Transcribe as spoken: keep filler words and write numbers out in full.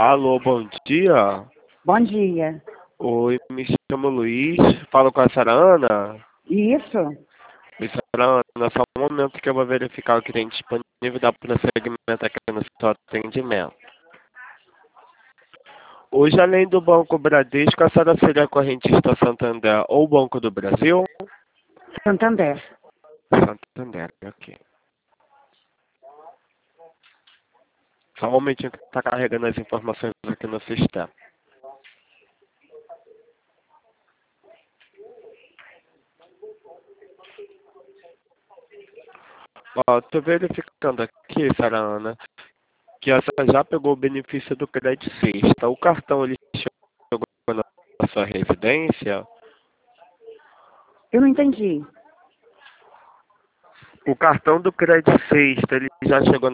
Alô, bom dia. Bom dia. Oi, me chamo Luiz. Falo com a senhora Ana. Isso? Oi, senhora Ana, só um momento que eu vou verificar o que tem disponível para prosseguimento aqui no seu atendimento. Hoje, além do Banco Bradesco, a senhora seria correntista Santander ou Banco do Brasil? Santander. Santander, ok. Só um momentinho que está carregando as informações aqui no sistema. Ó, tô verificando aqui, senhora Ana, que a senhora já pegou o benefício do crédito sexta. O cartão ele chegou na sua residência? Eu não entendi. O cartão do crédito sexta, ele já chegou